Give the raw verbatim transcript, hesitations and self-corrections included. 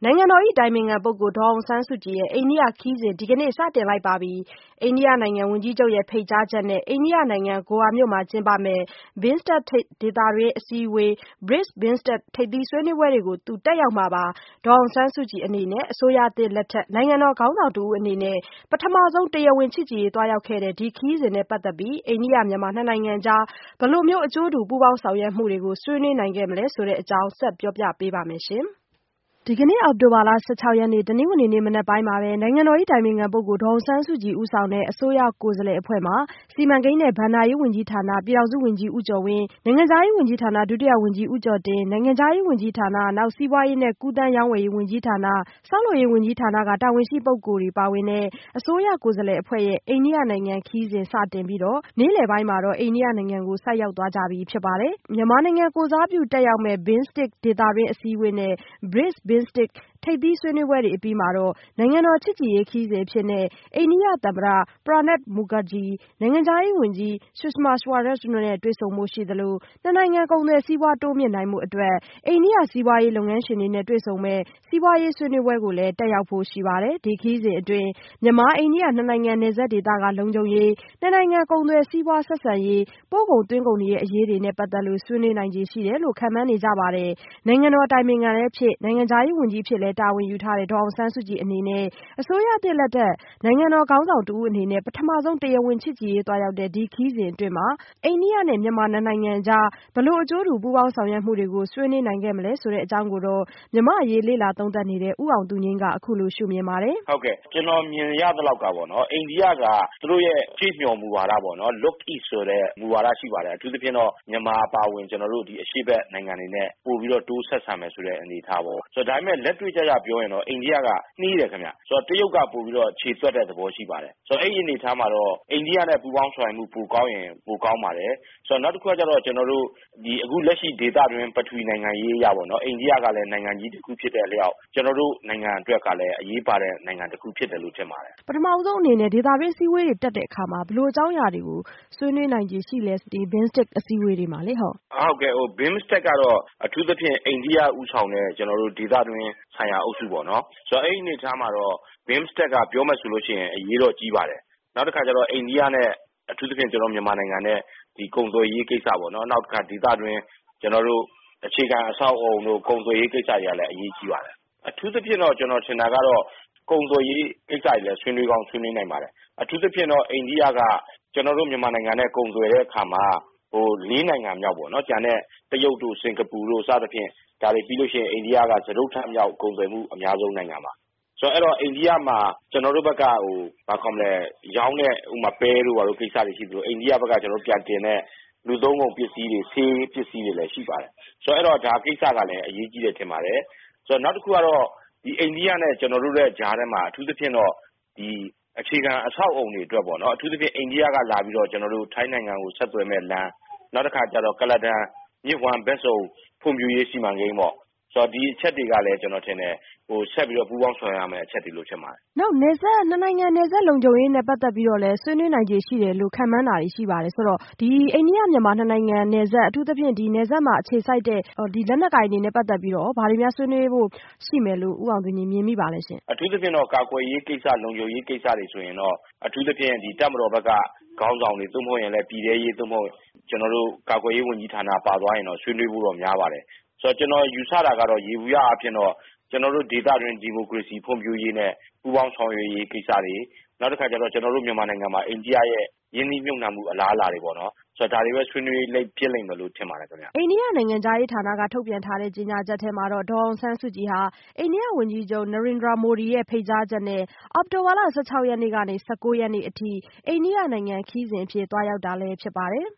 နိုင်ငံတော်၏တိုင်ပင်ခံပုဂ္ဂိုလ်ဒေါ်အောင်ဆန်းစုကြည်ရဲ့အိန္ဒိယခရီးစဉ်ဒီကနေ့စတင်လိုက်ပါပြီ။အိန္ဒိယနိုင်ငံဝန်ကြီးချုပ်ရဲ့ဖိတ်ကြားချက်နဲ့အိန္ဒိယနိုင်ငံဂိုအာမြို့မှာကျင်းပမယ့် BIMSTEC ဒေသတွင်းအစည်းအဝေး BRICS BIMSTEC ထိပ်သီးဆွေးနွေးပွဲတွေကိုသူတက်ရောက်မှာပါ။ဒေါ်အောင်ဆန်းစုကြည်အနေနဲ့အစိုးရသစ်လက်ထက်နိုင်ငံတော်ခေါင်းဆောင်တဦးအနေနဲ့ပထမဆုံးတရားဝင်ချစ်ကြည်ရေးသွားရောက်ခဲ့တဲ့ဒီခရီးစဉ်နဲ့ပတ်သက်ပြီးအိန္ဒိယမြန်မာနှစ်နိုင်ငံကြားဘယ်လိုမျိုးအကျိုးတူပူးပေါင်းဆောင်ရွက်မှုတွေကိုဆွေးနွေးနိုင်ခဲ့မလဲဆိုတဲ့အကြောင်းဆက်ပြောပြပေးပါမယ်ရှင်။ဒီကနေ့အောက်တိုဘာလ十၆ရက်နေ့တနင်္ဂနွေနေ့မနက်ပိုင်းမှာပဲနိုင်ငံတော်၏တိုင်ပင်ခံပုဂ္ဂိုလ်ဒေါ်အောင်ဆန်းစုကြည်ဦးဆောင်တဲ့အစိုးရကိုယ်စားလှယ်အဖွဲ့မှစီမံကိန်းနဲ့ဘဏ္ဍာရေးဝန်ကြီးဌာနပြည်ထောင်စုဝန်ကြီးဦးကျော်ဝင်းနိုင်ငံခြားရေးဝန်ကြီးဌာနဒုတိယဝန်ကြီးဦးကျော်တင်နိုင်ငံခြားရေးဝန်ကြီးဌာနနောက်စီးပွားရေးနဲ့ကူးသန်းရောင်းဝယ်ရေးဝန်ကြီးဌာနဆောက်လုပ်ရေးဝန်ကြီးဌာနကတာဝန်ရှိပုဂ္ဂိုလ်တွေပါဝင်တဲ့အစိုးရကိုယ်စားလှယ်အဖွဲ့ရဲ့အိန္ဒိယနိုင်ငံခရီးစဉ်စတင်ပြီးတော့နေ့လယ်ပိုင်းမှာတော့အိန္ဒိယနိုင်ငံကိုဆိုက်ရောက်သွားကြပြီဖြစ်ပါတယ်။မြန်မာနိုင်ငံကိုစားပြုတက်ရောက်မဲ့ BIMSTEC ဒေသတွင်းအစည်းအဝေးနဲ့ BRICS BIMSTEC ထိပ်သီးဆွေးနွေးပွဲတွေအပြီးမှာတော့နိုင်ငံတော်ချစ်ကြည်ရေးခရီးစဉ်အဖြစ်နဲ့အိန္ဒိယသမ္မတ Pranab Mukherjee နိုင်ငံခြားရေးဝန်ကြီး Sushma Swaraj တို့နဲ့တွေ့ဆုံဖို့ရှိသလိုနှစ်နိုင်ငံကုန်သွယ်စီးပွားတိုးမြှင့်နိုင်မှုအတွက်အိန္ဒိယစီးပွားရေးလုပ်ငန်းရှင်တွေနဲ့တွေ့ဆုံမဲ့စီးပွားရေးဆွေးနွေးပွဲကိုလည်းတက်ရောက်ဖို့ရှိပါတယ်။ဒီခရီးစဉ်အတွင်းမြန်မာအိန္ဒိယနှစ်နိုင်ငံနယ်စပ်ဒေသကလုံခြုံရေးနှစ်နိုင်ငံကုန်သွယ်စီးပွားဆက်ဆံရေးပို့ကုန်သွင်းကုန်တွေရဲ့အရေးတွေနဲ့ပတ်သက်လို့ဆွေးနွေးနိုင်ခြေရှိတယ်လို့ခန့်မှန်းနေကြပါတယ်။နိုင်ငံတော်တိုင်ပင်ခံလည်းဖြစ်နိုင်ငံခြားရေးဝန်ကြီးဖြစ်လည်းတာဝန်ယူထားတဲ့ဒေါ်အောင်ဆန်းစုကြည်အနေနဲ့အစိုးရသစ်လက်ထက်နိုင်ငံတော်ခေါင်းဆောင်တဦးအနေနဲ့ပထမဆုံးတရားဝင်ချစ်ကြည်ရေးသွားရောက်တဲ့ဒီခရီးစဉ်အတွင်းမှာအိန္ဒိယနဲ့မြန်မာနှစ်နိုင်ငံကြားဘယ်လိုအကျိုးတူပူးပေါင်းဆောင်ရွက်မှုတွေကိုဆွေးနွေးနိုင်ခဲ့မလဲဆိုတဲ့အကြောင်းကိုတော့မြန်မာအရေးလေ့လာသုံးသပ်နေတဲ့ဦးအောင်သူငြိမ်းကအခုလိုရှုမြင်ပါတယ်။ဟုတ်ကဲ့ကျွန်တော်မြင်ရသလောက်ကပေါ့နော်အိန္ဒိယကသူတို့ရဲ့ကြည့်မျှော်မူဝါဒပေါ့နော် Look East ဆိုတဲ့မူဝါဒရှိပါတယ်အထူးသဖြင့်တော့မြန်မာအပါအဝင်ကျွန်တော်တို့ဒီအရှေ့ဘက်နိုင်ငံတွေနဲ့ပို့ပြီးတော့တိုးဆက်ဆံမယ်ဆိုတဲ့အနေအထားပေါ့ဆိုတော့ဒါပေမဲ့လက်တွေ့ကြကြပြောရင်တော့အိန္ဒိယကနှီးတယ်ခင်ဗျဆိုတော့တရုတ်ကပို့ပြီးတော့ခြေသွက်တဲ့သဘောရှိပါတယ်ဆိုတော့အဲ့ဒီအနေအထားမှာတော့အိန္ဒိယနဲ့ပူးပေါင်းဆောင်ရွက်မှုပိုကောင်းရင်ပိုကောင်းပါတယ်ဆိုတော့နောက်တစ်ခုကကျတော့ကျွန်တော်တို့ဒီအခုလက်ရှိဒေသတွင်းပထဝီနိုင်ငံရေးရပါတော့အိန္ဒိယကလည်းနိုင်ငံကြီးတစ်ခုဖြစ်တဲ့အလျောက်ကျွန်တော်တို့နိုင်ငံအတွက်ကလည်းအရေးပါတဲ့နိုင်ငံတစ်ခုဖြစ်တယ်လို့ထင်ပါတယ်ပထမဆုံးအနေနဲ့ဒေသတွင်းစည်းဝေးတွေတက်တဲ့အခါမှာဘယ်လိုအကြောင်းအရာတွေကိုဆွေးနွေးနိုင်ခြေရှိလဲဒီ BIMSTEC အစည်းအဝေးတွေမှာလေဟုတ်ဟုတ်ကဲ့ဟို BIMSTEC ကတော့အထူးသဖြင့်အိန္ဒိယဥဆောင်တဲ့ကျွန်တော်တို့ဒေသတွင်းဆိုင်ရာအုပ်စုပေါ့နော်ဆိုတော့အဲ့ဒီအနေထားမှာတော့ BIMSTEC ကပြောမှဆိုလို့ရှိရင်အရေးတော့ကြီးပါတယ်နောက်တစ်ခါကျတော့အိန္ဒိယနဲ့အထူးသဖြင့်ကျွန်တော်မြန်မာနိုင်ငံနဲ့ဒီကုန်သွယ်ရေးကိစ္စပေါ့နော်နောက်တစ်ခါဒေသတွင်းကျွန်တော်တို့အခြေခံအဆောက်အအုံတို့ကုန်သွယ်ရေးကိစ္စတွေကလည်းအရေးကြီးပါတယ်အထူးသဖြင့်တော့ကျွန်တော်ထင်တာကတော့ကုန်သွယ်ရေးကိစ္စတွေလည်းဆွေးနွေးကောင်းဆွေးနွေးနိုင်ပါတယ်အထူးသဖြင့်တော့အိန္ဒိယကကျွန်တော်တို့မြန်မာနိုင်ငံနဲ့ကုန်သွယ်တဲ့အခါမှာဟိုလေးနိုင်ငံမြောက်ပေါ့နော်ကျန်တဲ့တရုတ်တို့စင်ကာပူတို့စသဖြင့်ဒါတွေပြီးလို့ရှိရင်အိန္ဒိယကသရုပ်ထမြောက်ကုန်သွယ်မှုအများဆုံးနိုင်ငံပါဆိုတော့အဲ့တော့အိန္ဒိယမှာကျွန်တော်တို့ဘက်ကဟိုဘာခေါ်မလဲရောင်းတဲ့ဥမာပဲတို့ဘာလို့ကိစ္စတွေရှိသလိုအိန္ဒိယဘက်ကကျွန်တော်ပြန်တင်တဲ့လူသုံးကုန်ပစ္စည်းတွေဆေးပစ္စည်းတွေလည်းရှိပါတယ်ဆိုတော့အဲ့တော့ဒါကိစ္စကလည်းအရေးကြီးတယ်ထင်ပါတယ်ဆိုတော့နောက်တစ်ခုကတော့ဒီအိန္ဒိယနဲ့ကျွန်တော်တို့ရဲ့ဂျားထဲမှာအထူးသဖြင့်တော့ဒီအခြေခံအဆောက်အအုံတွေအတွက်ပေါ့နော်အထူးသဖြင့်အိန္ဒိယကလာပြီးတော့ကျွန်တော်တို့ထိုင်းနိုင်ငံကိုဆက်သွယ်မဲ့လမ်းနောက်တစ်ခါကျတော့ကလဒန်မြစ်ဝမ်းဘက်စုံဖွံ့ဖြိုးရေးစီမံကိန်းပေါ့ဆိုတော့ဒီအချက်တွေကလည်းကျွန်တော်ထင်တယ်ဟိုဆက်ပြီးတော့ပူးပေါင်းဆောင်ရွက်ရမယ့်အချက်တွေလို့ထင်ပါတယ်။နောက်နယ်စပ်နှစ်နိုင်ငံနယ်စပ်လုံခြုံရေးနဲ့ပတ်သက်ပြီးတော့လည်းဆွေးနွေးနိုင်ခြေရှိတယ်လို့ခန့်မှန်းတာရှိပါတယ်ဆိုတော့ဒီအိန္ဒိယမြန်မာနှစ်နိုင်ငံနယ်စပ်အထူးသဖြင့်ဒီနယ်စပ်မှာအခြေစိုက်တဲ့ဒီလက်နက်ကိုင်တွေနဲ့ပတ်သက်ပြီးတော့ဘာတွေများဆွေးနွေးဖို့ရှိမယ်လို့ဦးအောင်သူညီမြင်မိပါလဲရှင်။အထူးသဖြင့်တော့ကာကွယ်ရေးကိစ္စလုံခြုံရေးကိစ္စတွေဆိုရင်တော့အထူးသဖြင့်ဒီတပ်မတော်ဘက်ကခေါင်းဆောင်တွေသို့မဟုတ်ရင်လည်းပြည်ထရေးသို့မဟုတ်ကျွန်တော်တို့ကာကွယ်ရေးဝန်ကြီးဌာနပါသွားရင်တော့ဆွေးနွေးဖို့တော့များပါတယ်ဆိုတော့ကျွန်တော်ယူဆတာကတော့ရေဘူးရအဖြစ်တော့ကျွန်တော်တို့ဒေသတွင်းဒီမိုကရေစီဖွံ့ဖြိုးရေးနဲ့ပူးပေါင်းဆောင်ရွက်ရေးကိစ္စတွေနောက်တစ်ခါကျတော့ကျွန်တော်တို့မြန်မာနိုင်ငံမှာအိန္ဒိယရဲ့ယင်းနှိမ့်မြုပ်နှံမှုအလားအလာတွေပေါ့နော်ဆိုတော့ဒါတွေပဲဆွေးနွေးလိမ့်ဖြစ်လိမ့်မယ်လို့ထင်ပါတယ်ခင်ဗျအိန္ဒိယနိုင်ငံသားရေးဌာနကထုတ်ပြန်ထားတဲ့ကြေညာချက်ထဲမှာတော့ဒေါ်အောင်ဆန်းစုကြည်ဟာအိန္ဒိယဝန်ကြီးချုပ်နရင်ဒရာမိုဒီရဲ့ဖိတ်ကြားချက်နဲ့အောက်တိုဘာလ十၆ရက်နေ့ကနေ十၉ရက်နေ့အထိအိန္ဒိယနိုင်ငံခရီးစဉ်အဖြစ်သွားရောက်တာလည်းဖြစ်ပါတယ်